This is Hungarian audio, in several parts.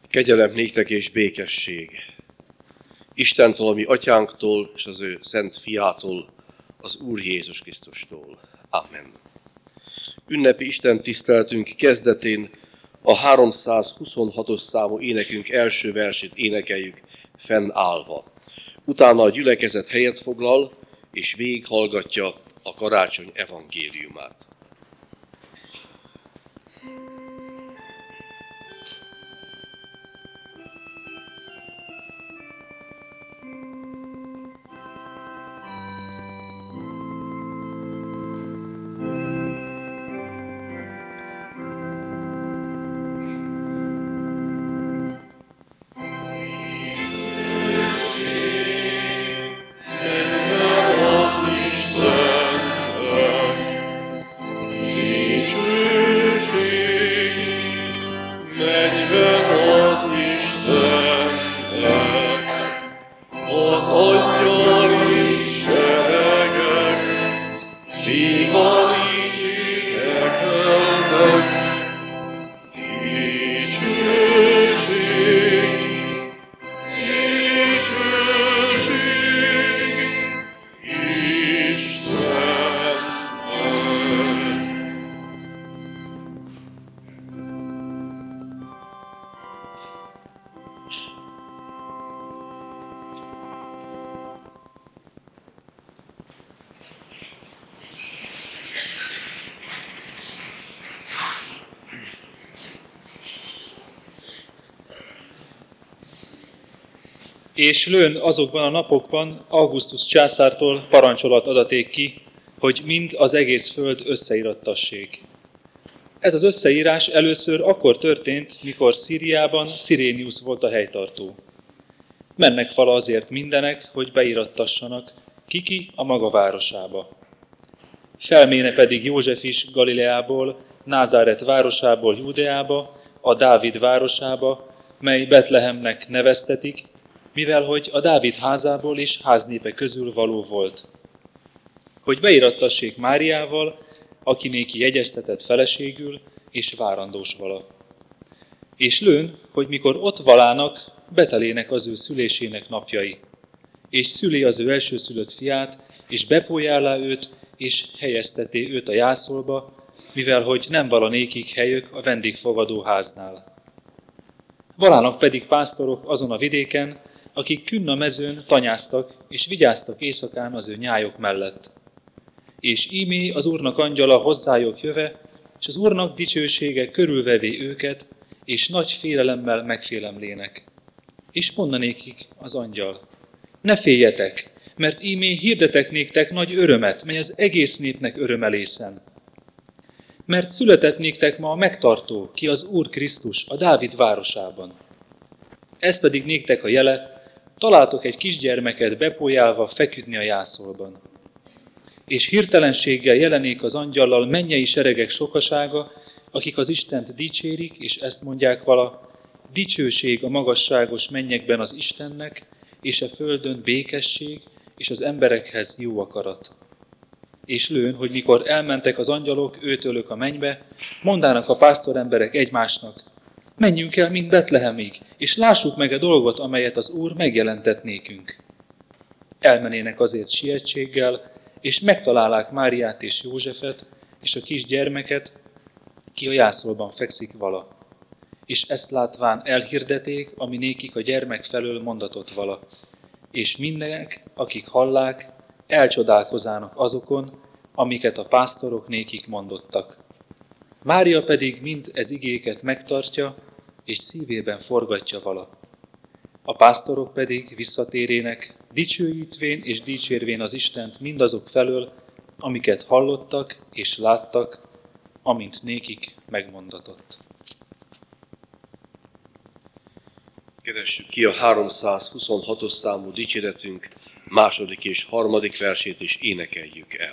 Kegyelem néktek és békesség Istentől, a mi atyánktól, és az ő szent fiától, az Úr Jézus Krisztustól. Amen. Ünnepi Isten tiszteltünk kezdetén a 326-os számú énekünk első versét énekeljük fennállva. Utána a gyülekezet helyet foglal, és végighallgatja a karácsony evangéliumát. És lőn azokban a napokban Augustus császártól parancsolat adaték ki, hogy mind az egész föld összeírattassék. Ez az összeírás először akkor történt, mikor Szíriában Cirénius volt a helytartó. Mennek vala azért mindenek, hogy beírattassanak, kiki a maga városába. Felméne pedig József is Galileából, Názáret városából Júdeába, a Dávid városába, mely Betlehemnek neveztetik, mivel hogy a Dávid házából és háznépe közül való volt. Hogy beírattassék Máriával, aki néki jegyeztetett feleségül, és várandós vala. És lőn, hogy mikor ott valának, betelének az ő szülésének napjai. És szüli az ő elsőszülött fiát, és bepójálá őt, és helyezteté őt a jászolba, mivel hogy nem vala nékik helyök a vendégfogadó háznál. Valának pedig pásztorok azon a vidéken, akik künn a mezőn tanyáztak, és vigyáztak éjszakán az ő nyájok mellett. És ímé az Úrnak angyala hozzájuk jöve, és az Úrnak dicsősége körülvevé őket, és nagy félelemmel megfélemlének. És mondanékik az angyal: ne féljetek, mert ímé hirdetek néktek nagy örömet, mely az egész népnek örömelészen. Mert született néktek ma a megtartó, ki az Úr Krisztus, a Dávid városában. Ez pedig néktek a jele, találtok egy kisgyermeket bepójálva feküdni a jászolban. És hirtelenséggel jelenik az angyallal mennyei seregek sokasága, akik az Istent dicsérik, és ezt mondják vala: dicsőség a magasságos mennyekben az Istennek, és a földön békesség, és az emberekhez jó akarat. És lőn, hogy mikor elmentek az angyalok őtőlök a mennybe, mondának a pásztoremberek egymásnak: menjünk el mind Betlehemig, és lássuk meg a dolgot, amelyet az Úr megjelentett nékünk. Elmenének azért sietséggel, és megtalálák Máriát és Józsefet, és a kis gyermeket, ki a jászolban fekszik vala. És ezt látván elhirdeték, ami nékik a gyermek felől mondatott vala. És mindenek, akik hallák, elcsodálkozának azokon, amiket a pásztorok nékik mondottak. Mária pedig mind ez igéket megtartja, és szívében forgatja vala. A pásztorok pedig visszatérének, dicsőítvén és dicsérvén az Istent mindazok felől, amiket hallottak és láttak, amint nékik megmondatott. Keressük ki a 326-os számú dicséretünk második és harmadik versét, és énekeljük el.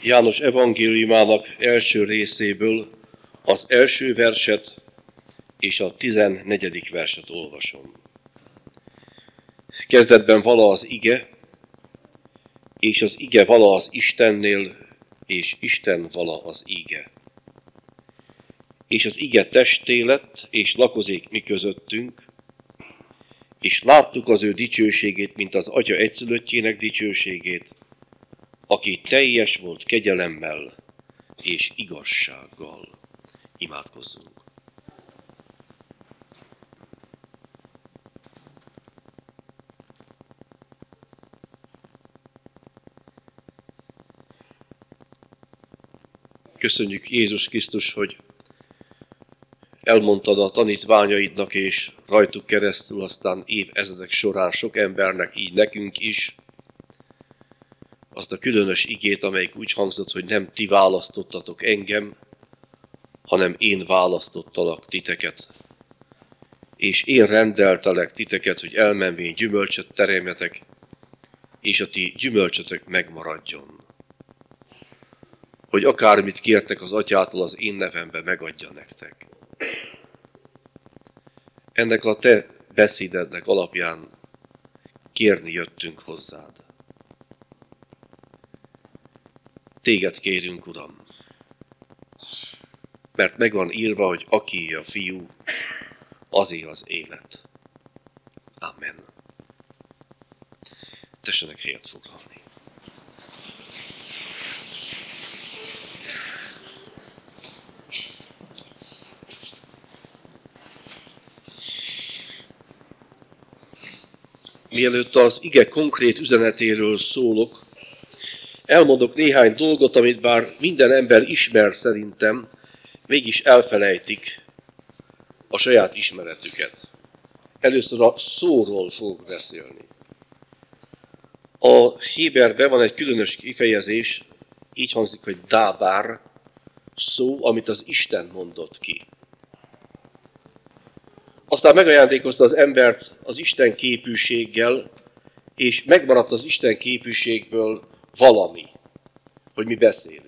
János evangéliumának első részéből az első verset és a 14. verset olvasom. Kezdetben vala az ige, és az ige vala az Istennél, és Isten vala az ige. És az ige testé lett, és lakozik mi közöttünk, és láttuk az ő dicsőségét, mint az Atya egyszülöttjének dicsőségét, aki teljes volt kegyelemmel és igazsággal. Imádkozzunk. Köszönjük, Jézus Krisztus, hogy elmondtad a tanítványaidnak, és rajtuk keresztül aztán évezredek során sok embernek, így nekünk is, azt a különös igét, amelyik úgy hangzott, hogy nem ti választottatok engem, hanem én választottalak titeket. És én rendeltelek titeket, hogy elmenvén gyümölcsöt teremjetek, és a ti gyümölcsötök megmaradjon. Hogy akármit kértek az Atyától, az én nevembe megadja nektek. Ennek a te beszédednek alapján kérni jöttünk hozzád. Téged kérünk, Uram, mert megvan írva, hogy aki a fiú, azé az élet. Amen. Tessenek helyet foglalni. Mielőtt az ige konkrét üzenetéről szólok, elmondok néhány dolgot, amit bár minden ember ismer szerintem, mégis elfelejtik a saját ismeretüket. Először a szóról fogok beszélni. A héberben van egy különös kifejezés, így hangzik, hogy dábár, szó, amit az Isten mondott ki. Aztán megajándékozta az embert az Isten képűséggel, és megmaradt az Isten képűségből valami, hogy mi beszélünk.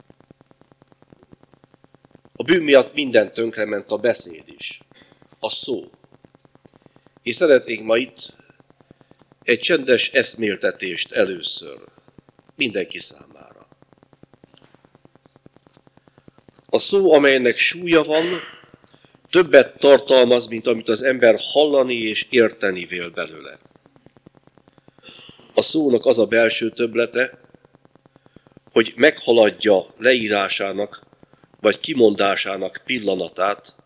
A bűn miatt minden tönkrement, a beszéd is, a szó. És szeretnénk ma itt egy csendes eszméltetést először mindenki számára. A szó, amelynek súlya van, többet tartalmaz, mint amit az ember hallani és érteni vél belőle. A szónak az a belső többlete, hogy meghaladja leírásának vagy kimondásának pillanatát.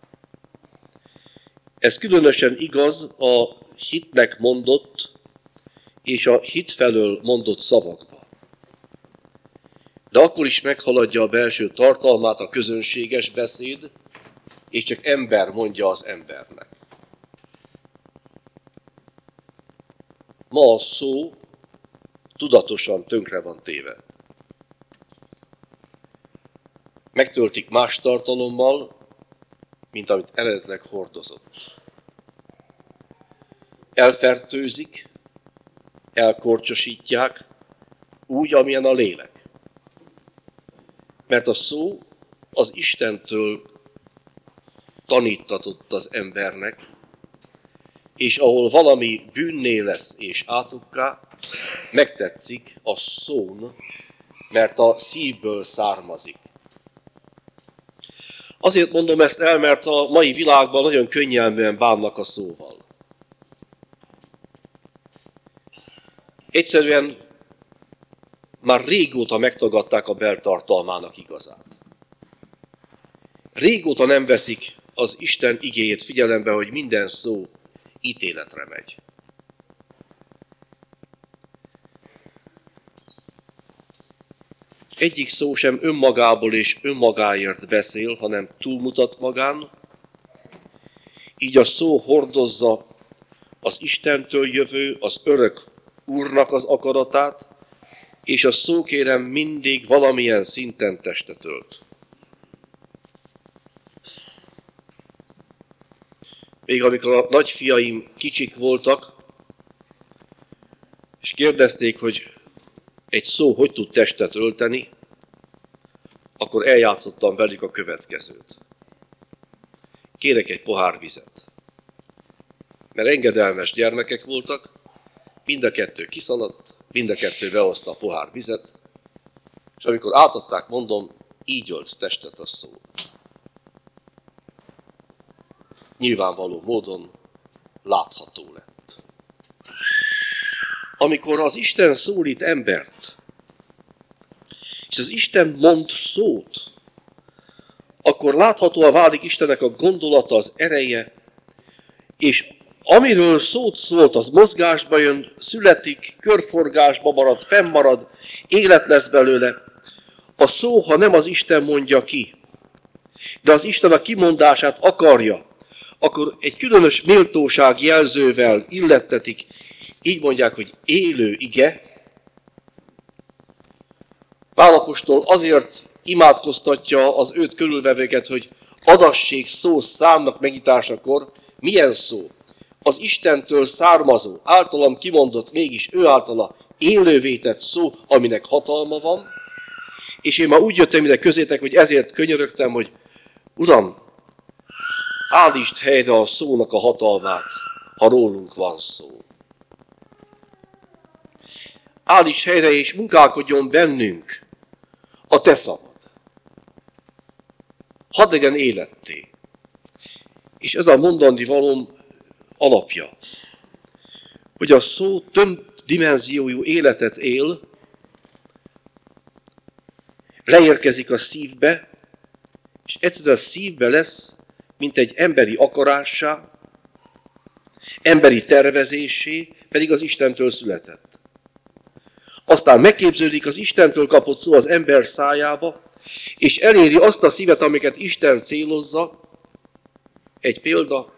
Ez különösen igaz a hitnek mondott és a hit felől mondott szavakba. De akkor is meghaladja a belső tartalmát a közönséges beszéd, és csak ember mondja az embernek. Ma a szó tudatosan tönkre van téve. Megtöltik más tartalommal, mint amit eredetileg hordozott. Elfertőzik, elkorcsosítják, úgy, amilyen a lélek. Mert a szó az Istentől tanítatott az embernek, és ahol valami bűnné lesz és átukká, megtetszik a szón, mert a szívből származik. Azért mondom ezt el, mert a mai világban nagyon könnyelműen bánnak a szóval. Egyszerűen már régóta megtagadták a beltartalmának igazát. Régóta nem veszik az Isten igéjét figyelembe, hogy minden szó ítéletre megy. Egyik szó sem önmagából és önmagáért beszél, hanem túlmutat magán. Így a szó hordozza az Istentől jövő, az örök Úrnak az akaratát, és a szó, kérem, mindig valamilyen szinten testet ölt. Még amikor a nagyfiaim kicsik voltak, és kérdezték, hogy egy szó hogy tud testet ölteni, akkor eljátszottam velük a következőt. Kérek egy pohár vizet. Mert engedelmes gyermekek voltak, mind a kettő kiszaladt, mind a kettő behozta a pohár vizet, és amikor átadták, mondom, így ölt testet a szó. Nyilvánvaló módon látható lett. Amikor az Isten szólít embert, és az Isten mond szót, akkor láthatóan válik Istennek a gondolata, az ereje, és amiről szót szólt, az mozgásba jön, születik, körforgásba marad, fennmarad, élet lesz belőle. A szó, ha nem az Isten mondja ki, de az Isten a kimondását akarja, akkor egy különös méltóság jelzővel illettetik, így mondják, hogy élő ige. Pál apostol azért imádkoztatja az őt körülvevőket, hogy adassék szó számnak megnyitásakor. Milyen szó? Az Istentől származó, általam kimondott, mégis ő általa élővé tett szó, aminek hatalma van. És én már úgy jöttem ide közétek, hogy ezért könyörögtem, hogy Uram, állítsd helyre a szónak a hatalmát, ha rólunk van szó. Állíts helyre és munkálkodjon bennünk a te szavad. Hadd legyen életté. És ez a mondani valóm alapja, hogy a szó több dimenziójú életet él, leérkezik a szívbe, és egyszerűen a szívbe lesz, mint egy emberi akarássá, emberi tervezésé, pedig az Istentől született. Aztán megképződik az Istentől kapott szó az ember szájába, és eléri azt a szívet, amiket Isten célozza. Egy példa,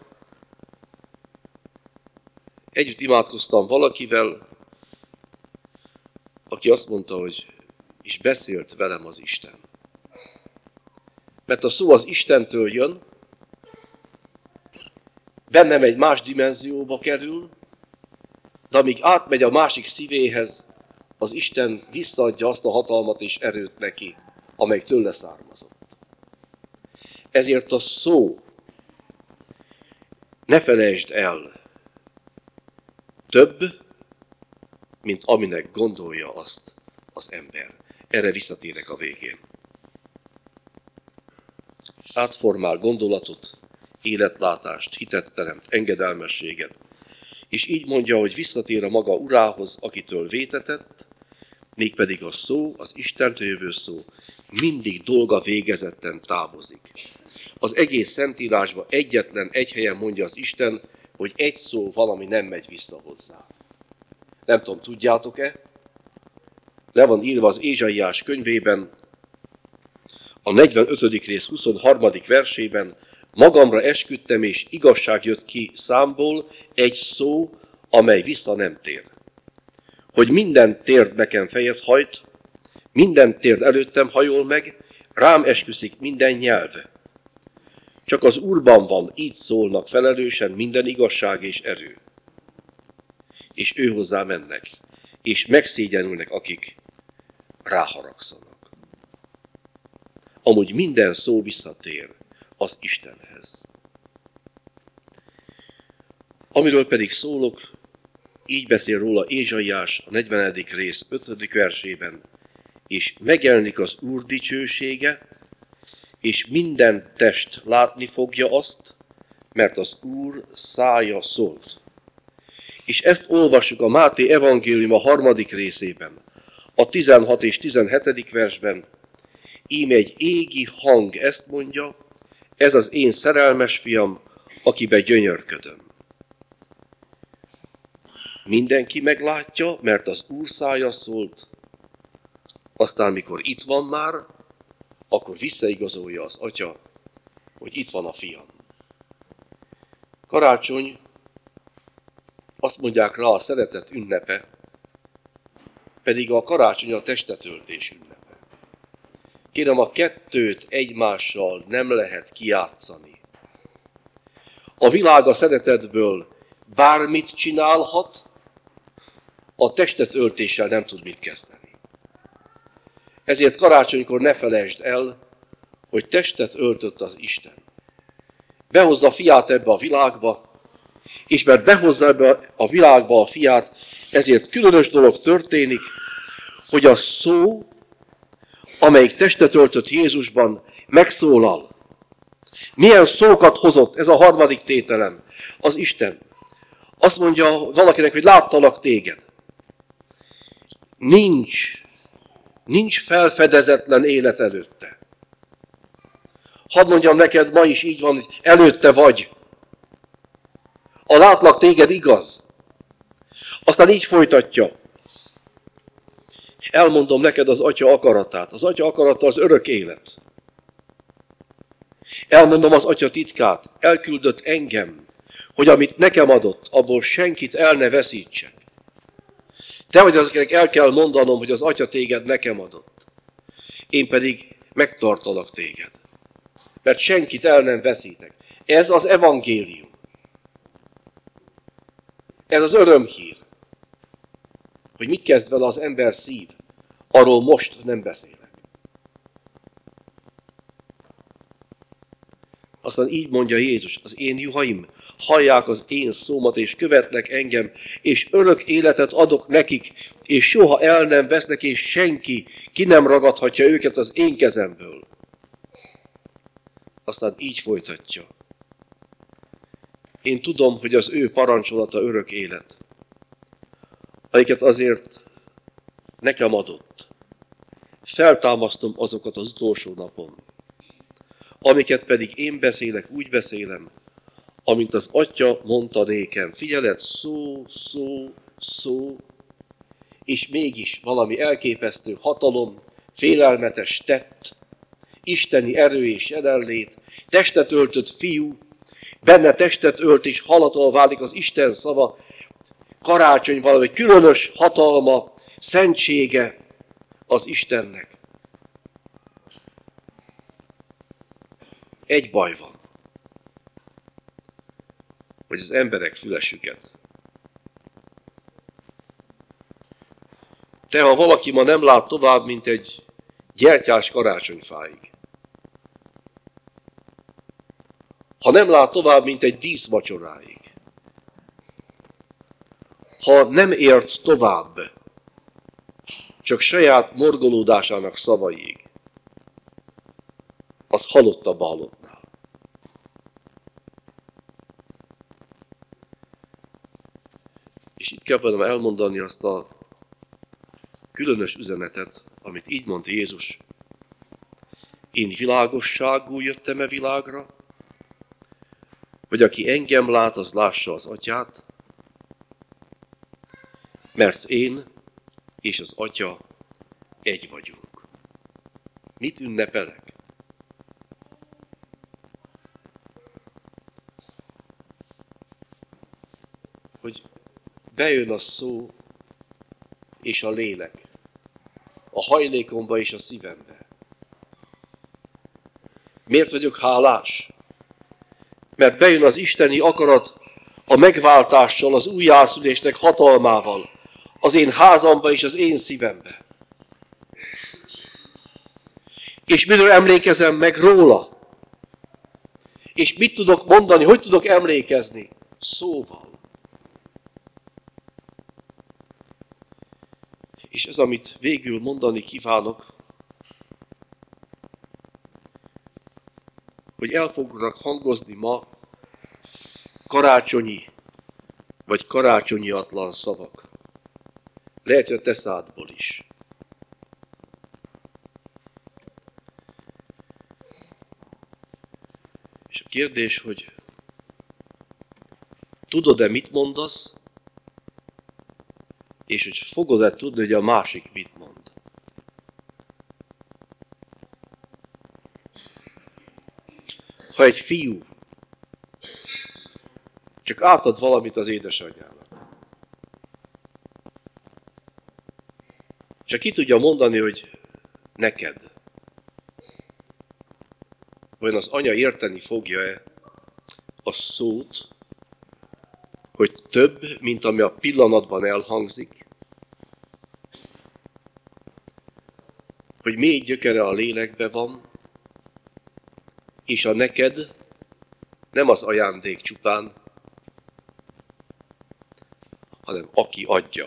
együtt imádkoztam valakivel, aki azt mondta, hogy és beszélt velem az Isten. Mert a szó az Istentől jön, bennem egy más dimenzióba kerül, de amíg átmegy a másik szívéhez, az Isten visszaadja azt a hatalmat és erőt neki, amely tőle származott. Ezért a szó, ne felejtsd el, több, mint aminek gondolja azt az ember. Erre visszatérek a végén. Átformál gondolatot, életlátást, hitet teremt, engedelmességet, és így mondja, hogy visszatér a maga urához, akitől vétetett, mégpedig a szó, az Istentől jövő szó mindig dolga végezetten távozik. Az egész Szentírásban egyetlen egy helyen mondja az Isten, hogy egy szó valami nem megy vissza hozzá. Nem tudom, tudjátok-e? Le van írva az Ézsaiás könyvében, a 45. rész 23. versében, magamra esküdtem, és igazság jött ki számból, egy szó, amely vissza nem tér. Hogy minden térd nekem fejet hajt, minden térd előttem hajol meg, rám esküszik minden nyelv. Csak az Úrban van, így szólnak felelősen minden igazság és erő. És ő hozzá mennek, és megszégyenülnek, akik ráharagszanak. Amúgy minden szó visszatér az Istenhez. Amiről pedig szólok, így beszél róla Ézsaiás a 40. rész 5. versében, és megjelenik az Úr dicsősége, és minden test látni fogja azt, mert az Úr szája szólt. És ezt olvassuk a Máté evangélium a 3. részében, a 16 és 17. versben, íme egy égi hang ezt mondja, ez az én szerelmes fiam, akibe gyönyörködöm. Mindenki meglátja, mert az Úr szája szólt, aztán mikor itt van már, akkor visszaigazolja az atya, hogy itt van a fiam. Karácsony, azt mondják rá, a szeretet ünnepe, pedig a karácsony a testetöltés ünnepe. Kérem, a kettőt egymással nem lehet kijátszani. A világ a szeretetből bármit csinálhat, a testetöltéssel nem tud mit kezdeni. Ezért karácsonykor ne felejtsd el, hogy testet öltött az Isten. Behozza a fiát ebbe a világba, és mert behozza ebbe a világba a fiát, ezért különös dolog történik, hogy a szó, amelyik testet öltött Jézusban, megszólal. Milyen szókat hozott, ez a harmadik tételem, az Isten. Azt mondja valakinek, hogy láttalak téged. Nincs felfedezetlen élet előtte. Hadd mondjam neked, ma is így van, hogy előtte vagy. A látlak téged igaz. Aztán így folytatja. Elmondom neked az Atya akaratát. Az Atya akarata az örök élet. Elmondom az Atya titkát. Elküldött engem, hogy amit nekem adott, abból senkit el ne veszítsek. Te vagy azoknak el kell mondanom, hogy az Atya téged nekem adott. Én pedig megtartalak téged. Mert senkit el nem veszítek. Ez az evangélium. Ez az örömhír. Hogy mit kezd vele az ember szív, arról most nem beszélek. Aztán így mondja Jézus, az én juhaim hallják az én szómat, és követnek engem, és örök életet adok nekik, és soha el nem vesznek, és senki ki nem ragadhatja őket az én kezemből. Aztán így folytatja. Én tudom, hogy az ő parancsolata örök élet, amiket azért nekem adott. Feltámasztom azokat az utolsó napon, amiket pedig én beszélek, úgy beszélem, amint az Atya mondta nékem. Figyeled, szó, és mégis valami elképesztő hatalom, félelmetes tett, isteni erő és jelenlét, testet öltött fiú, benne testet ölt és halatól válik az Isten szava, karácsony valami különös hatalma, szentsége az Istennek. Egy baj van, hogy az emberek fülesüket. Ha valaki ma nem lát tovább, mint egy gyertyás karácsonyfáig, ha nem lát tovább, mint egy díszvacsoráig, ha nem ért tovább, csak saját morgolódásának szavaiig, az halottabb a halottnál. És itt kell velem elmondani azt a különös üzenetet, amit így mondta Jézus. Én világosságul jöttem e világra, hogy aki engem lát, az lássa az Atyát, mert én és az Atya egy vagyunk. Mit ünnepelek? Hogy bejön a szó és a lélek a hajlékomba és a szívembe. Miért vagyok hálás? Mert bejön az isteni akarat a megváltással, az újjászülésnek hatalmával az én házamba és az én szívembe. És miről emlékezem meg róla? És mit tudok mondani, hogy tudok emlékezni? Szóval. És ez, amit végül mondani kívánok, hogy el fognak hangozni ma karácsonyi vagy karácsonyiatlan szavak. Lehet, hogy a te szádból is. És a kérdés, hogy tudod-e, mit mondasz, és hogy fogod-e tudni, hogy a másik mit mond. Ha egy fiú csak átad valamit az édesanyjának, csak ki tudja mondani, hogy neked, vajon az anya érteni fogja-e a szót, hogy több, mint ami a pillanatban elhangzik, hogy mély gyökere a lélekbe van, és a neked nem az ajándék csupán, hanem aki adja.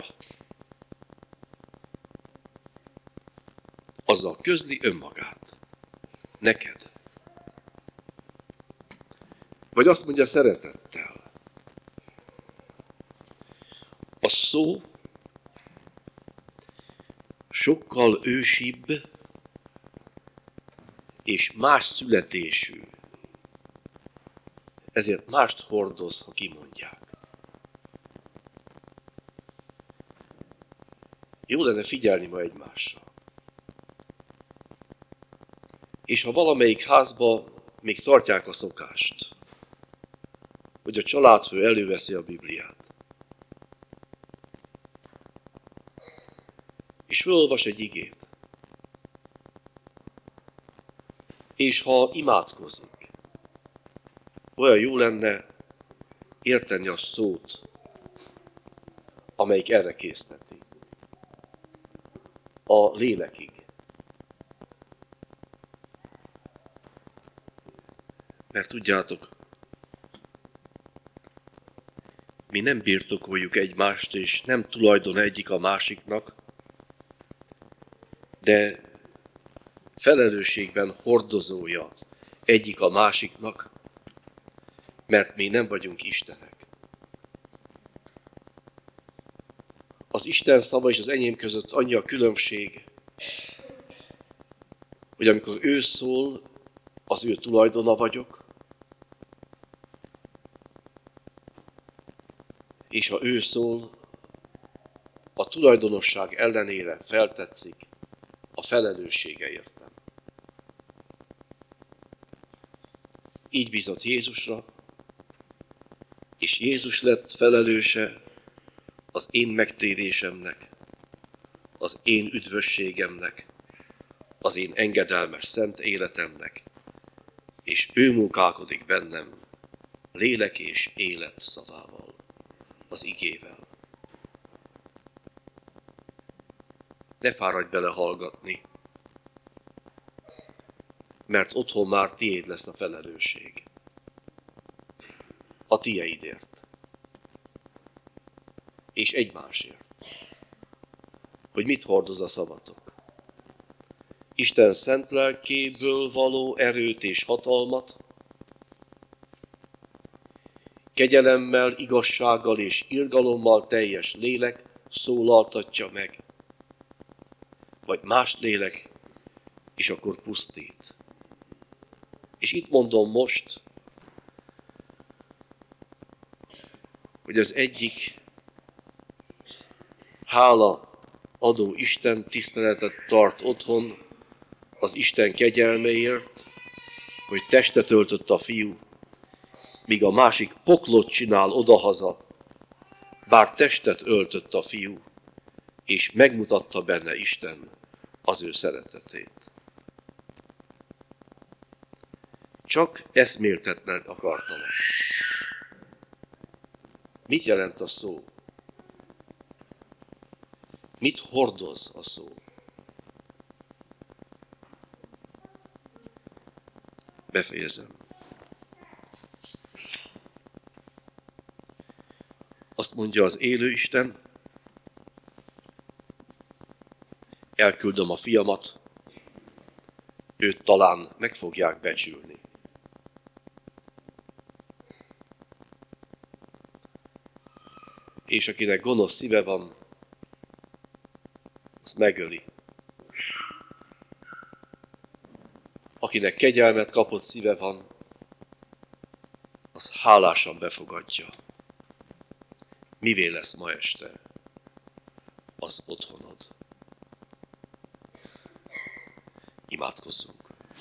Azzal közli önmagát. Neked. Vagy azt mondja szeretettel. A szó sokkal ősibb és más születésű. Ezért mást hordoz, ha kimondják. Jó lenne figyelni ma egymásra. És ha valamelyik házba még tartják a szokást, hogy a családfő előveszi a Bibliát, és felolvas egy igét, és ha imádkozik, olyan jó lenne érteni a szót, amelyik erre készteti. A lélekig. Mert tudjátok, mi nem birtokoljuk egymást, és nem tulajdon egyik a másiknak, de felelősségben hordozója egyik a másiknak, mert mi nem vagyunk Istenek. Az Isten szava és az enyém között annyi a különbség, hogy amikor ő szól, az ő tulajdona vagyok, és ha ő szól, a tulajdonosság ellenére feltetszik a felelőssége értem. Így bízott Jézusra, és Jézus lett felelőse az én megtérésemnek, az én üdvösségemnek, az én engedelmes szent életemnek, és ő munkálkodik bennem lélek és élet szavával, az igével. Ne fáradj bele hallgatni, mert otthon már tiéd lesz a felelősség. A tieidért. És egymásért. Hogy mit hordoz a szavatok. Isten szent lelkéből való erőt és hatalmat, kegyelemmel, igazsággal és irgalommal teljes lélek szólaltatja meg, vagy más lélek, és akkor pusztít. És itt mondom most, hogy az egyik hála adó Isten tiszteletet tart otthon az Isten kegyelmeért, hogy testet öltött a fiú, míg a másik poklot csinál odahaza, bár testet öltött a fiú, és megmutatta benne Isten az ő szeretetét. Csak eszméltetlen akartalak. Mit jelent a szó? Mit hordoz a szó? Befejezem. Azt mondja az élő Isten, elküldöm a fiamat, őt talán meg fogják becsülni. És akinek gonosz szíve van, az megöli. Akinek kegyelmet kapott szíve van, az hálásan befogadja. Mivé lesz ma este az otthonod? Imádkozzunk.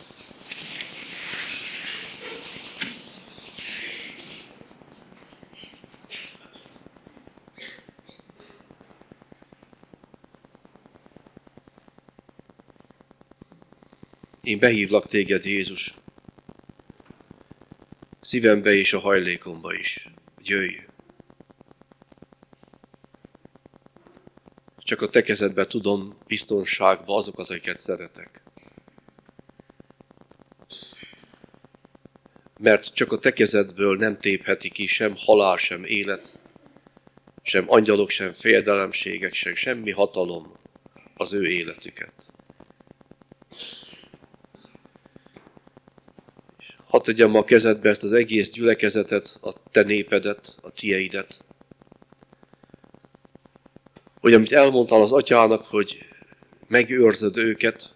Én behívlak téged, Jézus, szívembe és a hajlékomba is. Jöjj! csak a te kezedbe tudom biztonságba azokat, akiket szeretek. Mert csak a te kezedből nem tépheti ki sem halál, sem élet, sem angyalok, sem fejedelemségek, sem semmi hatalom az ő életüket. Hadd tegyem a kezedbe ezt az egész gyülekezetet, a te népedet, a tieidet, hogy amit elmondtál az atyának, hogy megőrzöd őket,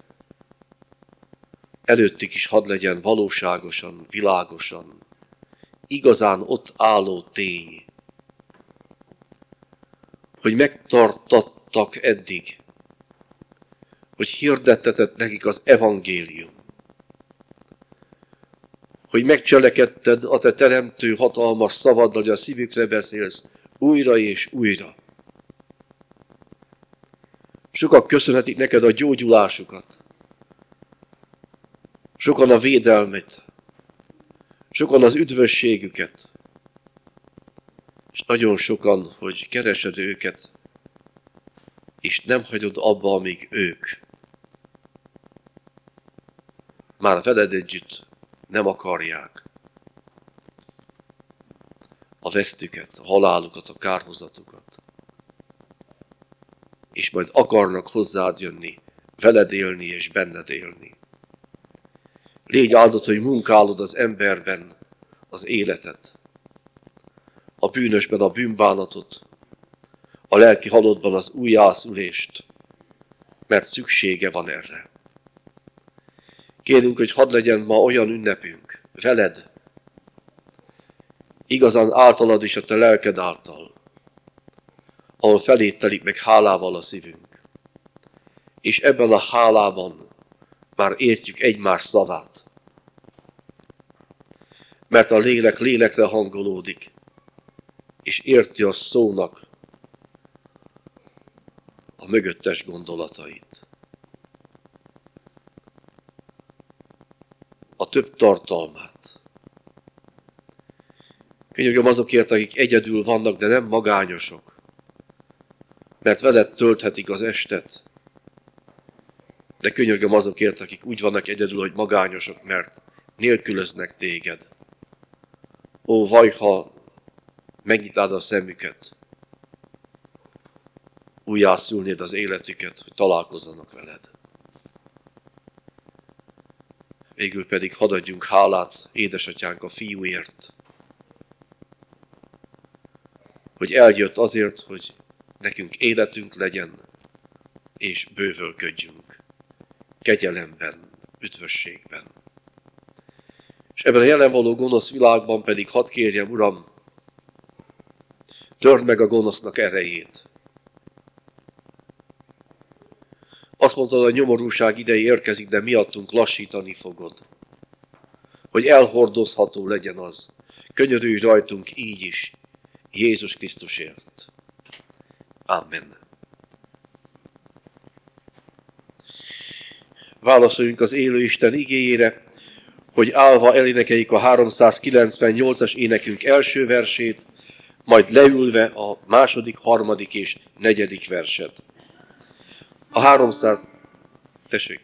előttük is hadd legyen valóságosan, világosan, igazán ott álló tény, hogy megtartattak eddig, hogy hirdettetett nekik az evangélium, hogy megcselekedted a te teremtő hatalmas szavaddal, hogy a szívükre beszélsz újra és újra. Sokak köszönhetik neked a gyógyulásukat, sokan a védelmet, sokan az üdvösségüket, és nagyon sokan, hogy keresed őket, és nem hagyod abba, amíg ők már veled együtt nem akarják a vesztüket, a halálukat, a kárhozatukat. És majd akarnak hozzád jönni, veled élni és benned élni. Légy áldott, hogy munkálod az emberben az életet, a bűnösben a bűnbánatot, a lelki halottban az újjászülést, mert szüksége van erre. Kérünk, hogy hadd legyen ma olyan ünnepünk veled, igazán általad és a te lelked által, ahol felét telik meg hálával a szívünk. És ebben a hálában már értjük egymás szavát. Mert a lélek lélekre hangolódik, és érti a szónak a mögöttes gondolatait. A több tartalmát. Könyörgöm azokért, akik egyedül vannak, de nem magányosok, mert veled tölthetik az estet. De könyörgöm azokért, akik úgy vannak egyedül, hogy magányosok, mert nélkülöznek téged. Ó, vaj, ha megnyitád a szemüket, újjászülnéd az életüket, hogy találkozzanak veled. Végül pedig hadd adjunk hálát édesatyánk a fiúért, hogy eljött azért, hogy nekünk életünk legyen, és bővölködjünk kegyelemben, üdvösségben. És ebben a jelen való gonosz világban pedig hadd kérjem, Uram, törd meg a gonosznak erejét. Azt mondtad, a nyomorúság ideje érkezik, de miattunk lassítani fogod. Hogy elhordozható legyen az. Könyörülj rajtunk így is, Jézus Krisztusért. Amen. Válaszoljunk az élő Isten igéjére, hogy állva elénekeljük a 398-as énekünk első versét, majd leülve a második, harmadik és negyedik verset. A 300... Tessék!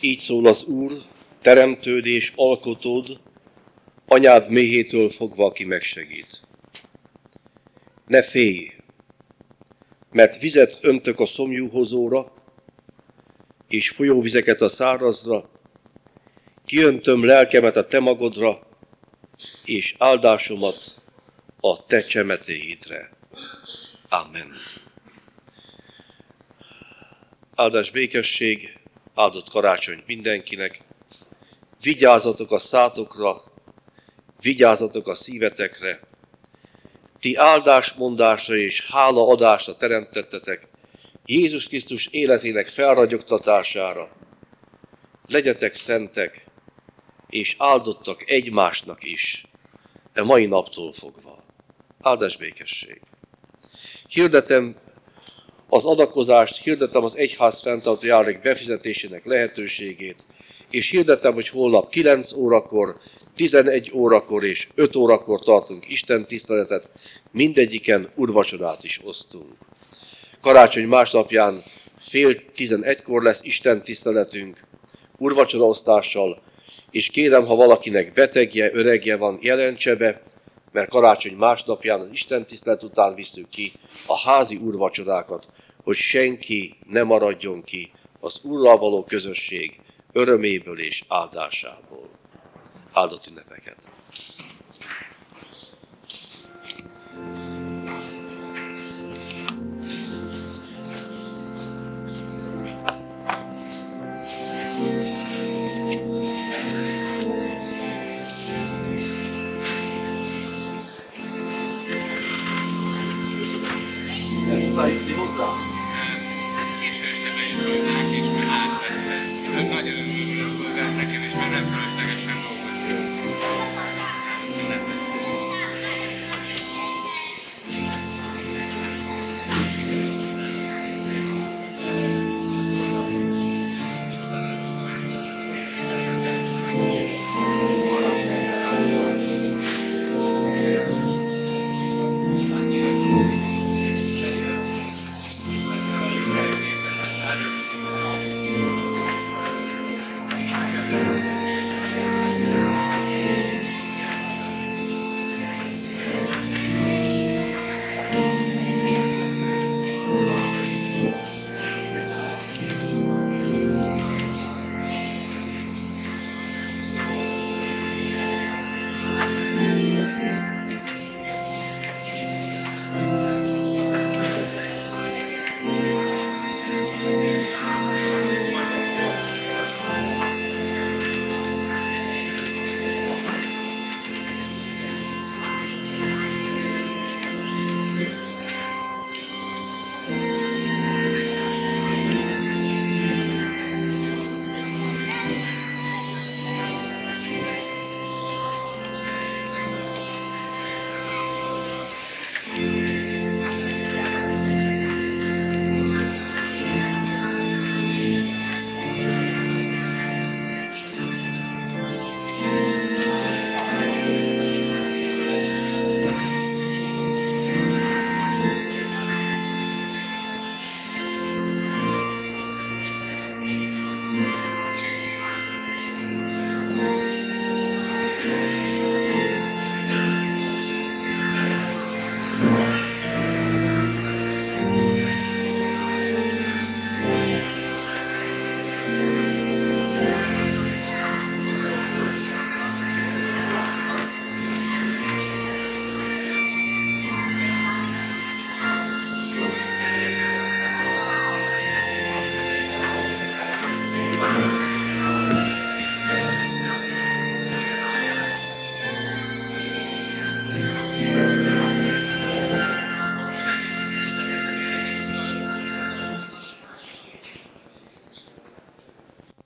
Így szól az Úr, teremtőd és alkotód, anyád méhétől fogva, aki megsegít. Ne félj, mert vizet öntök a szomjú hozóra, és folyóvizeket a szárazra, kiöntöm lelkemet a te magodra, és áldásomat a te csemetéidre. Amen. Áldás, békesség, áldott karácsony mindenkinek. Vigyázzatok a szátokra, vigyázzatok a szívetekre. Ti áldásmondásra és hálaadásra teremtettetek Jézus Krisztus életének felragyogtatására. Legyetek szentek, és áldottak egymásnak is, e mai naptól fogva. Áldás, békesség. Hirdetem az adakozást, hirdetem az egyház fenntartó járulék befizetésének lehetőségét, és hirdetem, hogy holnap 9 órakor, 11 órakor és 5 órakor tartunk Isten tiszteletet, mindegyiken úrvacsorát is osztunk. Karácsony másnapján 10:30-kor lesz Isten tiszteletünk, úrvacsoraosztással, és kérem, ha valakinek betegje, öregje van, jelentse be, mert karácsony másnapján az Isten tisztelet után visszük ki a házi úrvacsorákat, hogy senki ne maradjon ki az Úrral való közösség öröméből és áldásából. Áldott ünnepeket!